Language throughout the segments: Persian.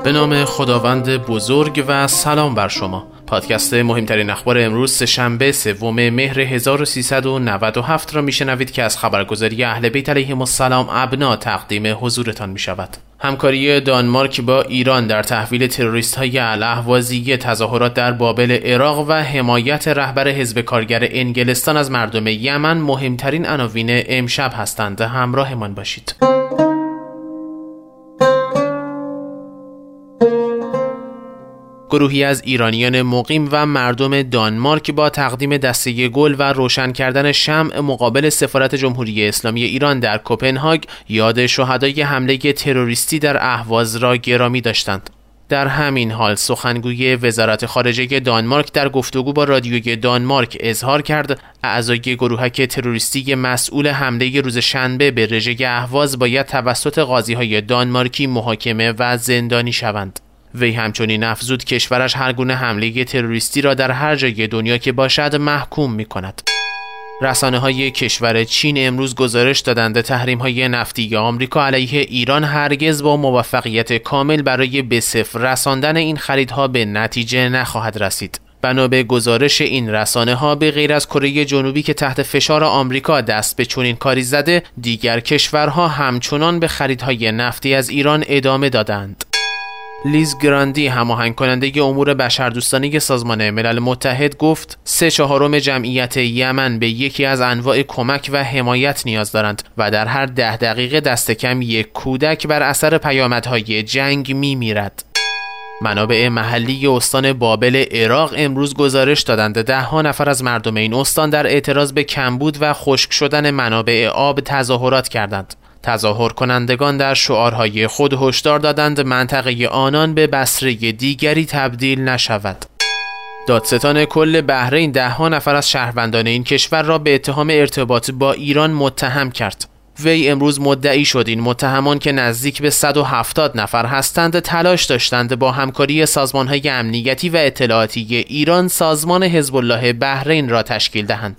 به نام خداوند بزرگ و سلام بر شما. پادکست مهمترین اخبار امروز سه‌شنبه 3 مهر 1397 را میشنوید که از خبرگزاری اهل بیت علیهم السلام ابنا تقدیم حضورتان میشود. همکاری دانمارک با ایران در تحویل تروریست‌های الاهوازی، تظاهرات در بابل عراق و حمایت رهبر حزب کارگر انگلستان از مردم یمن مهمترین عناوین امشب هستند. همراهمان باشید. گروهی از ایرانیان مقیم و مردم دانمارک با تقدیم دسته گل و روشن کردن شمع مقابل سفارت جمهوری اسلامی ایران در کوپنهاگ یاد شهدای حمله تروریستی در اهواز را گرامی داشتند. در همین حال سخنگوی وزارت خارجه دانمارک در گفتگو با رادیوی دانمارک اظهار کرد اعضای گروهک تروریستی مسئول حمله روز شنبه به رژه اهواز باید توسط قاضی‌های دانمارکی محاکمه و زندانی شوند. وی همچنین افزود کشورش هر گونه حمله تروریستی را در هر جای دنیا که باشد محکوم می‌کند. رسانه‌های کشور چین امروز گزارش دادند تحریم‌های نفتی آمریکا علیه ایران هرگز با موفقیت کامل برای به صفر رساندن این خریدها به نتیجه نخواهد رسید. بنا به گزارش این رسانه‌ها به غیر از کره جنوبی که تحت فشار آمریکا دست به چنین کاری زده، دیگر کشورها همچنان به خریدهای نفتی از ایران ادامه دادند. لیز گراندی، هماهنگ کننده امور بشردوستانه سازمان ملل متحد، گفت 3/4 جمعیت یمن به یکی از انواع کمک و حمایت نیاز دارند و در هر 10 دقیقه دست کم یک کودک بر اثر پیامدهای جنگ میمیرد. منابع محلی استان بابل عراق امروز گزارش دادند 10 نفر از مردم این استان در اعتراض به کمبود و خشک شدن منابع آب تظاهرات کردند. تظاهر کنندگان در شعارهای خود هشدار دادند منطقه آنان به بصره دیگری تبدیل نشود. دادستان کل بحرین 10 نفر از شهروندان این کشور را به اتهام ارتباط با ایران متهم کرد. وی امروز مدعی شد این متهمان که نزدیک به 170 نفر هستند تلاش داشتند با همکاری سازمان‌های امنیتی و اطلاعاتی ایران سازمان حزب الله بحرین را تشکیل دهند.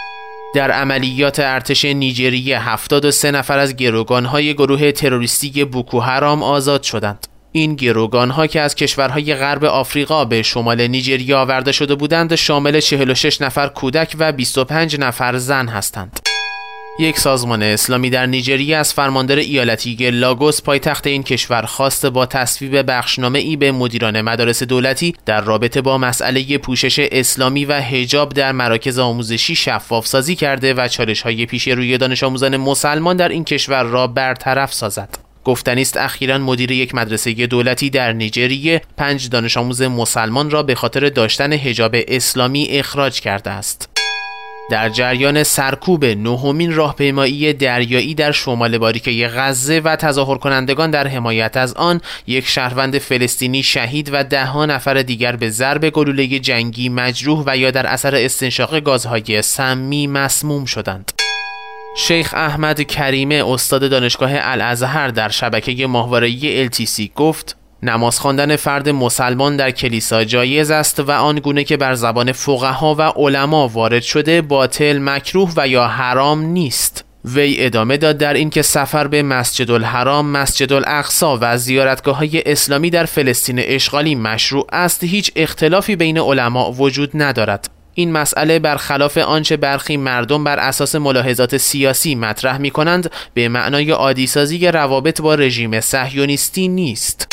در عملیات ارتش نیجریه 73 نفر از گروگان‌های گروه تروریستی بوکو حرام آزاد شدند. این گروگان‌ها که از کشورهای غرب آفریقا به شمال نیجریه آورده شده بودند شامل 46 نفر کودک و 25 نفر زن هستند. یک سازمان اسلامی در نیجریه از فرماندار ایالتی لاگوس پایتخت این کشور خواست با تصویب بخشنامه‌ای به مدیران مدارس دولتی در رابطه با مسئله پوشش اسلامی و حجاب در مراکز آموزشی شفاف سازی کرده و چالش‌های پیش روی دانش آموزان مسلمان در این کشور را برطرف سازد. گفتنی است اخیراً مدیر یک مدرسه دولتی در نیجریه 5 دانش آموز مسلمان را به خاطر داشتن حجاب اسلامی اخراج کرده است. در جریان سرکوب 9مین راهپیمایی دریایی در شمال باریکه غزه و تظاهر کنندگان در حمایت از آن، یک شهروند فلسطینی شهید و 10 نفر دیگر به ضرب گلوله جنگی مجروح و یا در اثر استنشاق گازهای سمی مسموم شدند. شیخ احمد کریمه، استاد دانشگاه الازهر، در شبکه ماهواره‌ای LTC گفت نماز خواندن فرد مسلمان در کلیسا جایز است و آنگونه که بر زبان فقها و علما وارد شده باطل، مکروه و یا حرام نیست. وی ادامه داد در این که سفر به مسجد الحرام، مسجد الاقصی و زیارتگاه‌های اسلامی در فلسطین اشغالی مشروع است. هیچ اختلافی بین علما وجود ندارد. این مسئله برخلاف آنچه برخی مردم بر اساس ملاحظات سیاسی مطرح می‌کنند به معنای عادی‌سازی روابط با رژیم صهیونیستی نیست.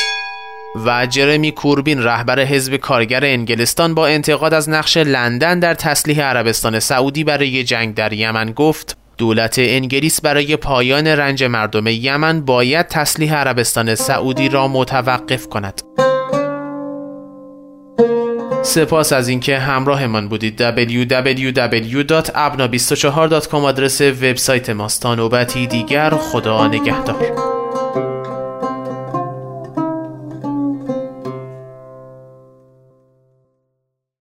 و جرمی کوربین، رهبر حزب کارگر انگلستان، با انتقاد از نقش لندن در تسلیح عربستان سعودی برای جنگ در یمن گفت دولت انگلیس برای پایان رنج مردم یمن باید تسلیح عربستان سعودی را متوقف کند. سپاس از اینکه همراهمان بودید. www.abna24.com آدرس وبسایت ماست. تا نوبتی دیگر، خدا نگهدار.